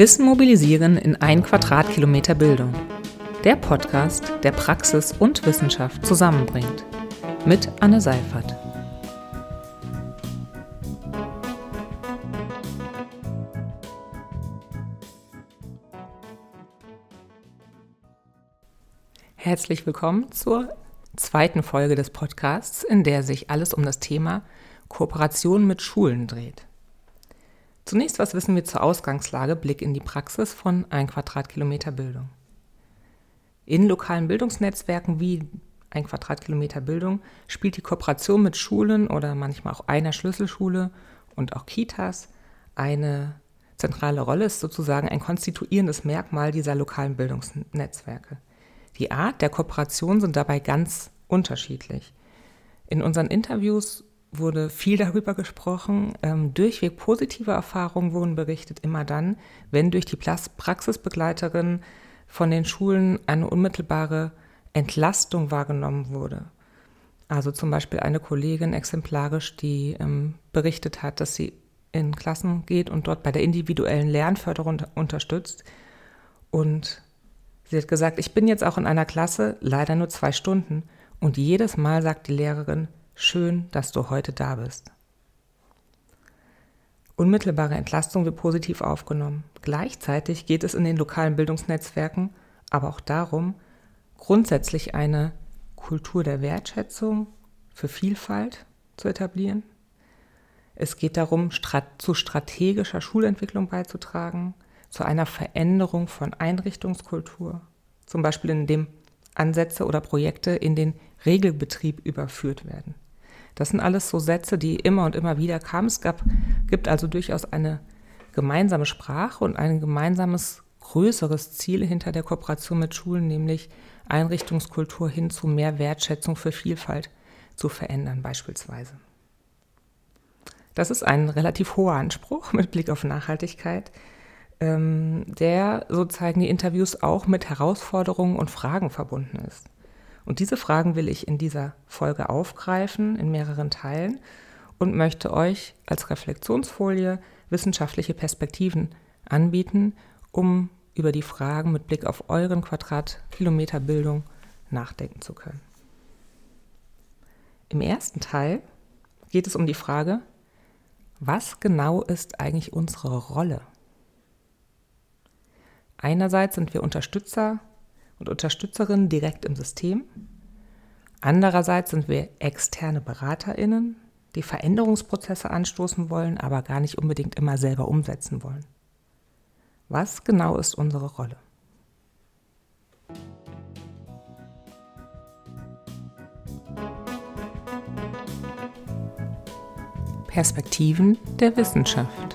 Wissen mobilisieren in 1 Quadratkilometer Bildung. Der Podcast, der Praxis und Wissenschaft zusammenbringt. Mit Anne Seifert. Herzlich willkommen zur zweiten Folge des Podcasts, in der sich alles um das Thema Kooperation mit Schulen dreht. Zunächst, was wissen wir zur Ausgangslage, Blick in die Praxis von 1 Quadratkilometer Bildung. In lokalen Bildungsnetzwerken wie 1 Quadratkilometer Bildung spielt die Kooperation mit Schulen oder manchmal auch einer Schlüsselschule und auch Kitas eine zentrale Rolle, ist sozusagen ein konstituierendes Merkmal dieser lokalen Bildungsnetzwerke. Die Art der Kooperation sind dabei ganz unterschiedlich. In unseren Interviews wurde viel darüber gesprochen. Durchweg positive Erfahrungen wurden berichtet, immer dann, wenn durch die Praxisbegleiterin von den Schulen eine unmittelbare Entlastung wahrgenommen wurde. Also zum Beispiel eine Kollegin exemplarisch, die berichtet hat, dass sie in Klassen geht und dort bei der individuellen Lernförderung unterstützt. Und sie hat gesagt, ich bin jetzt auch in einer Klasse, leider nur 2 Stunden. Und jedes Mal sagt die Lehrerin, schön, dass du heute da bist. Unmittelbare Entlastung wird positiv aufgenommen. Gleichzeitig geht es in den lokalen Bildungsnetzwerken aber auch darum, grundsätzlich eine Kultur der Wertschätzung für Vielfalt zu etablieren. Es geht darum, zu strategischer Schulentwicklung beizutragen, zu einer Veränderung von Einrichtungskultur, zum Beispiel indem Ansätze oder Projekte in den Regelbetrieb überführt werden. Das sind alles so Sätze, die immer und immer wieder kamen. Es gibt also durchaus eine gemeinsame Sprache und ein gemeinsames, größeres Ziel hinter der Kooperation mit Schulen, nämlich Einrichtungskultur hin zu mehr Wertschätzung für Vielfalt zu verändern beispielsweise. Das ist ein relativ hoher Anspruch mit Blick auf Nachhaltigkeit, der, so zeigen die Interviews, auch mit Herausforderungen und Fragen verbunden ist. Und diese Fragen will ich in dieser Folge aufgreifen, in mehreren Teilen, und möchte euch als Reflexionsfolie wissenschaftliche Perspektiven anbieten, um über die Fragen mit Blick auf euren Quadratkilometer Bildung nachdenken zu können. Im ersten Teil geht es um die Frage, was genau ist eigentlich unsere Rolle? Einerseits sind wir Unterstützer und Unterstützerinnen direkt im System. Andererseits sind wir externe BeraterInnen, die Veränderungsprozesse anstoßen wollen, aber gar nicht unbedingt immer selber umsetzen wollen. Was genau ist unsere Rolle? Perspektiven der Wissenschaft.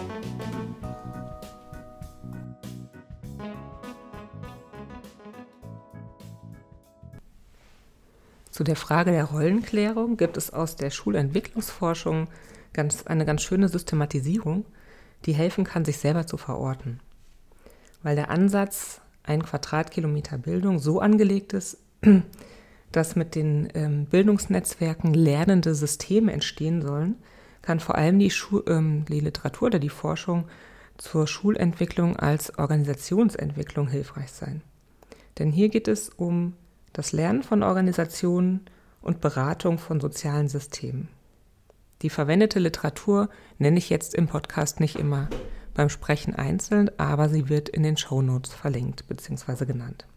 Zu der Frage der Rollenklärung gibt es aus der Schulentwicklungsforschung eine ganz schöne Systematisierung, die helfen kann, sich selber zu verorten. Weil der Ansatz 1 Quadratkilometer Bildung so angelegt ist, dass mit den Bildungsnetzwerken lernende Systeme entstehen sollen, kann vor allem die Literatur oder die Forschung zur Schulentwicklung als Organisationsentwicklung hilfreich sein. Denn hier geht es um das Lernen von Organisationen und Beratung von sozialen Systemen. Die verwendete Literatur nenne ich jetzt im Podcast nicht immer beim Sprechen einzeln, aber sie wird in den Shownotes verlinkt bzw. genannt.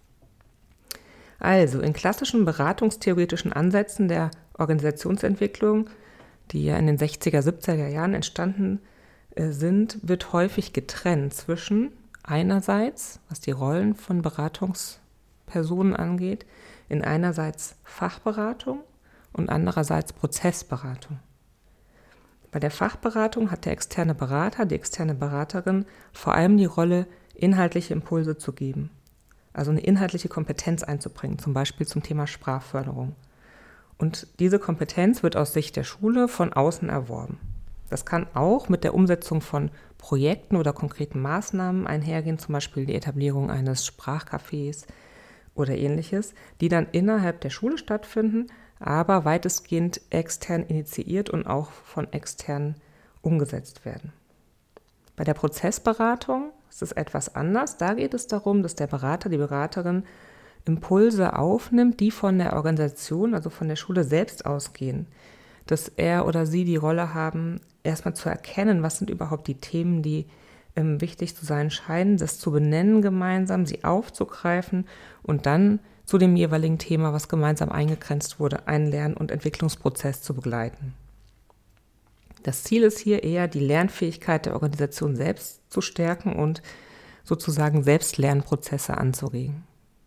Also in klassischen beratungstheoretischen Ansätzen der Organisationsentwicklung, die ja in den 60er, 70er Jahren entstanden sind, wird häufig getrennt zwischen einerseits, was die Rollen von Beratungspersonen angeht, in einerseits Fachberatung und andererseits Prozessberatung. Bei der Fachberatung hat der externe Berater, die externe Beraterin vor allem die Rolle, inhaltliche Impulse zu geben, also eine inhaltliche Kompetenz einzubringen, zum Beispiel zum Thema Sprachförderung. Und diese Kompetenz wird aus Sicht der Schule von außen erworben. Das kann auch mit der Umsetzung von Projekten oder konkreten Maßnahmen einhergehen, zum Beispiel die Etablierung eines Sprachcafés oder ähnliches, die dann innerhalb der Schule stattfinden, aber weitestgehend extern initiiert und auch von extern umgesetzt werden. Bei der Prozessberatung ist es etwas anders. Da geht es darum, dass der Berater, die Beraterin Impulse aufnimmt, die von der Organisation, also von der Schule selbst ausgehen. Dass er oder sie die Rolle haben, erstmal zu erkennen, was sind überhaupt die Themen, die wichtig zu sein scheinen, das zu benennen gemeinsam, sie aufzugreifen und dann zu dem jeweiligen Thema, was gemeinsam eingegrenzt wurde, einen Lern- und Entwicklungsprozess zu begleiten. Das Ziel ist hier eher, die Lernfähigkeit der Organisation selbst zu stärken und sozusagen Selbstlernprozesse anzuregen.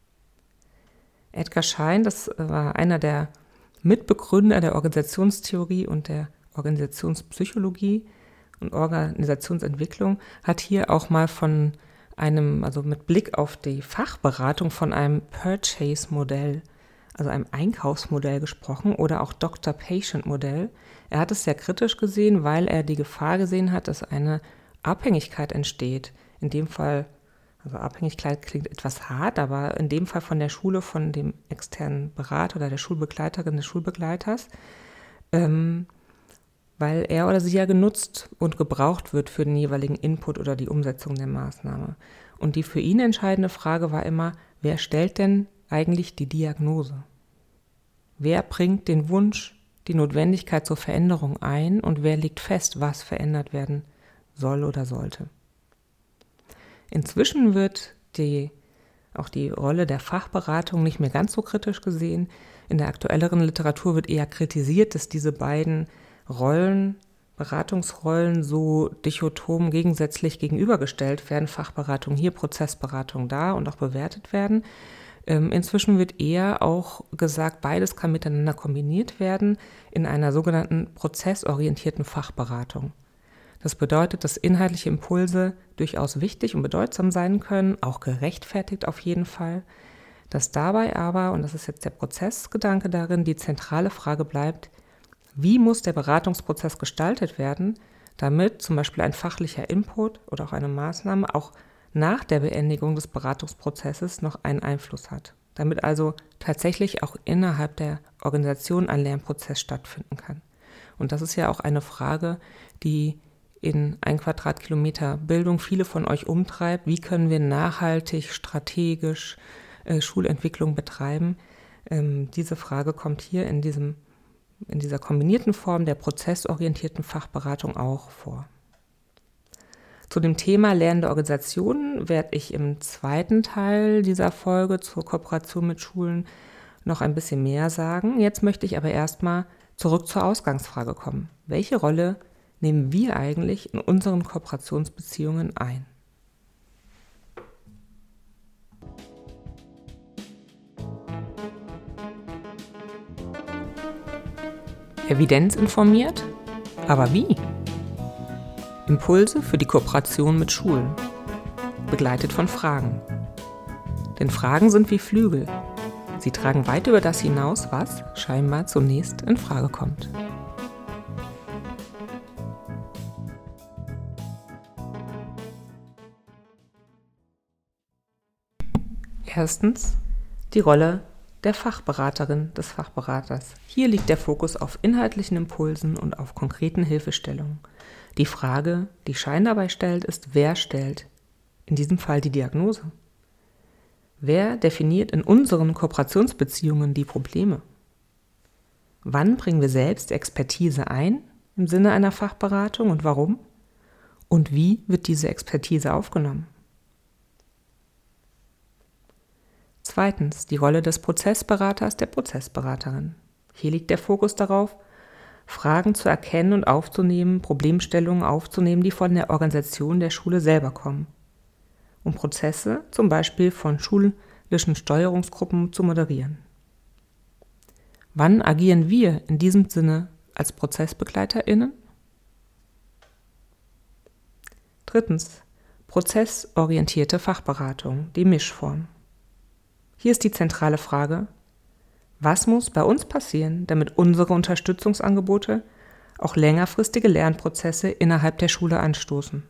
Edgar Schein, das war einer der Mitbegründer der Organisationstheorie und der Organisationspsychologie und Organisationsentwicklung, hat hier auch mal von einem, also mit Blick auf die Fachberatung, von einem Purchase-Modell, also einem Einkaufsmodell gesprochen oder auch Doctor-Patient-Modell. Er hat es sehr kritisch gesehen, weil er die Gefahr gesehen hat, dass eine Abhängigkeit entsteht. In dem Fall, also Abhängigkeit klingt etwas hart, aber in dem Fall von der Schule, von dem externen Berater oder der Schulbegleiterin, des Schulbegleiters, weil er oder sie ja genutzt und gebraucht wird für den jeweiligen Input oder die Umsetzung der Maßnahme. Und die für ihn entscheidende Frage war immer, wer stellt denn eigentlich die Diagnose? Wer bringt den Wunsch, die Notwendigkeit zur Veränderung ein und wer legt fest, was verändert werden soll oder sollte? Inzwischen wird auch die Rolle der Fachberatung nicht mehr ganz so kritisch gesehen. In der aktuelleren Literatur wird eher kritisiert, dass diese beiden Rollen, Beratungsrollen so dichotom gegensätzlich gegenübergestellt werden, Fachberatung hier, Prozessberatung da und auch bewertet werden. Inzwischen wird eher auch gesagt, beides kann miteinander kombiniert werden in einer sogenannten prozessorientierten Fachberatung. Das bedeutet, dass inhaltliche Impulse durchaus wichtig und bedeutsam sein können, auch gerechtfertigt auf jeden Fall, dass dabei aber, und das ist jetzt der Prozessgedanke darin, die zentrale Frage bleibt, wie muss der Beratungsprozess gestaltet werden, damit zum Beispiel ein fachlicher Input oder auch eine Maßnahme auch nach der Beendigung des Beratungsprozesses noch einen Einfluss hat. Damit also tatsächlich auch innerhalb der Organisation ein Lernprozess stattfinden kann. Und das ist ja auch eine Frage, die in 1 Quadratkilometer Bildung viele von euch umtreibt. Wie können wir nachhaltig, strategisch Schulentwicklung betreiben? Diese Frage kommt hier in dieser kombinierten Form der prozessorientierten Fachberatung auch vor. Zu dem Thema lernende Organisationen werde ich im zweiten Teil dieser Folge zur Kooperation mit Schulen noch ein bisschen mehr sagen. Jetzt möchte ich aber erstmal zurück zur Ausgangsfrage kommen. Welche Rolle nehmen wir eigentlich in unseren Kooperationsbeziehungen ein? Evidenzinformiert? Aber wie? Impulse für die Kooperation mit Schulen, begleitet von Fragen. Denn Fragen sind wie Flügel. Sie tragen weit über das hinaus, was scheinbar zunächst in Frage kommt. Erstens die Rolle der Fachberaterin, des Fachberaters. Hier liegt der Fokus auf inhaltlichen Impulsen und auf konkreten Hilfestellungen. Die Frage, die Schein dabei stellt, ist, wer stellt in diesem Fall die Diagnose? Wer definiert in unseren Kooperationsbeziehungen die Probleme? Wann bringen wir selbst Expertise ein im Sinne einer Fachberatung und warum? Und wie wird diese Expertise aufgenommen? Zweitens, die Rolle des Prozessberaters, der Prozessberaterin. Hier liegt der Fokus darauf, Fragen zu erkennen und aufzunehmen, Problemstellungen aufzunehmen, die von der Organisation der Schule selber kommen, um Prozesse zum Beispiel von schulischen Steuerungsgruppen zu moderieren. Wann agieren wir in diesem Sinne als ProzessbegleiterInnen? Drittens, prozessorientierte Fachberatung, die Mischform. Hier ist die zentrale Frage, was muss bei uns passieren, damit unsere Unterstützungsangebote auch längerfristige Lernprozesse innerhalb der Schule anstoßen?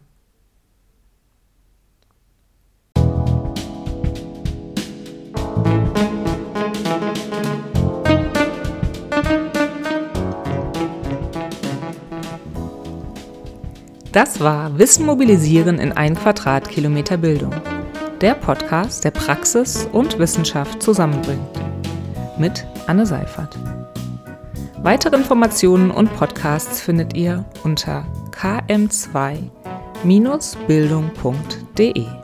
Das war Wissen mobilisieren in 1 Quadratkilometer Bildung. Der Podcast, der Praxis und Wissenschaft zusammenbringt. Mit Anne Seifert. Weitere Informationen und Podcasts findet ihr unter km2-bildung.de.